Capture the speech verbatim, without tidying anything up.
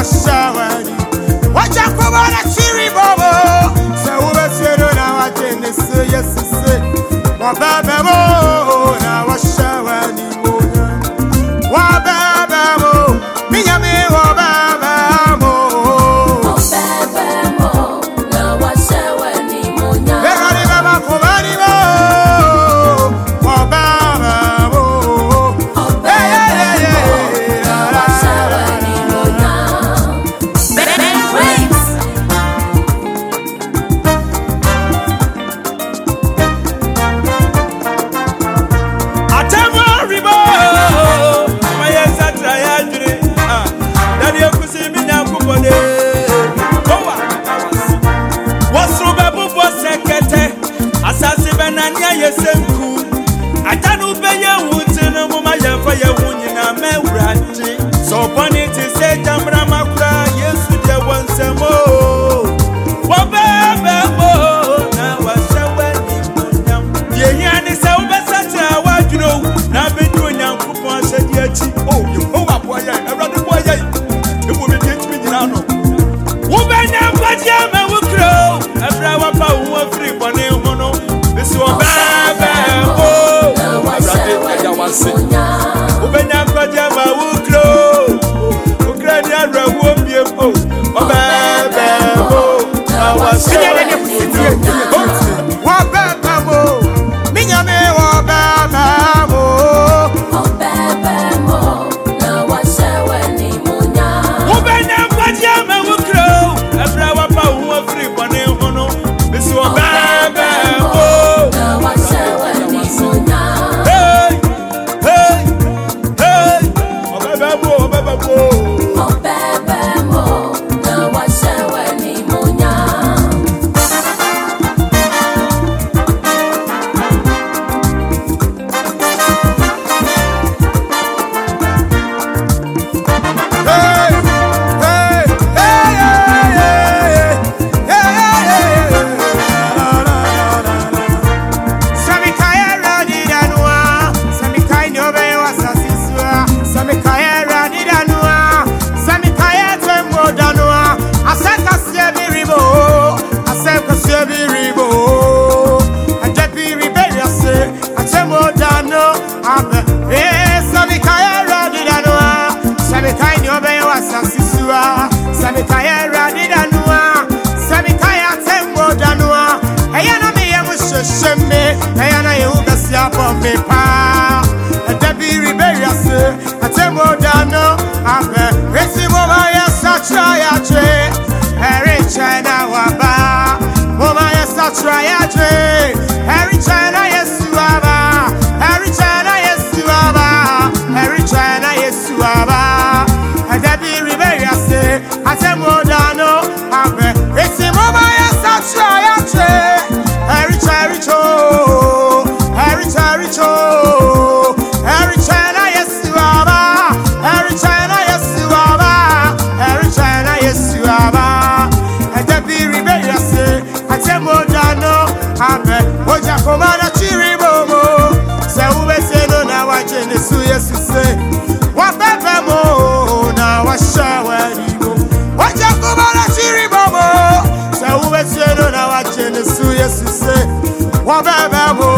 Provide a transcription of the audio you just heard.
washawani. Wacha kubona chiri bobo. Se ube seno na wajene se yes se. Wababa mo na washawani moya. Wababa mo minyame wababa mo. Wababa mo na washawani moya. Begari baba kubani mo. Wababa mo. Hey hey hey hey. Washawani moya. Ben Waves. Atama ribo mayesa trayadre ah dadi ekusi minya kupode kowa wasro bebu bo sekete asase benania yesenku atanu beye wutinu mo mayefa ye wunyina mewrati so boni ti se jamra makura yesu de wonsemo wabebebo na washaweni munyam yehiani se ubesatra wadro na bedu nyankopon asedi achi oh yehowa boya awrade boya ebo me dit mi nyina no wo benya kwadia ma wukro abra wapa wo free bone ho no bisi wo bebebo awrade eja wase wo benya kwadia ma wukro ukra ni awra wo biem oh wo bebebo awase Wababa mo minyame wababa mo. Wababa mo na washawani moya. wo benya kwadia ma wukro abra wapa wo free bone ho no bisi wo bebebo Na washawani moya. hey hey hey obebebo obebebo Wababa mo na washawani moya. Hey hey hey hey hey hey. Samikaya radi danwa, samikaya nyobe wasasiswa, samikaya radi danwa, samikaya tembo danwa, aseka siebiribo, aseka siebiribo, ajepiribe yase, atembo dano, abe, eh samikaya radi danwa, samikaya nyobe wasasiswa, samikaya radi danwa, samikaya tembo danwa, eyana mi yemushesheme, eyana yehubesi apombe pa, ajepiribe yase, atembo dano, abe, esi moma yesa traya tre, eri China waba, moma yesa traya tre, eri China yesu waba, eri China yesu waba, eri China yesu waba, ajepiribe yase, atembo dano, abe, esi moma yesa traya tre, eri China cho, eri China cho, eri China yesu waba, eri China yesu waba, eri China yesu waba, ajepiribe yase, atembo dano, abe, oja komana chiribomo, se ube seno na wajene su yesu se, wabebe mo na washawani mo, oja komana chiribomo, se ube seno na wajene su yesu se, wabebe mo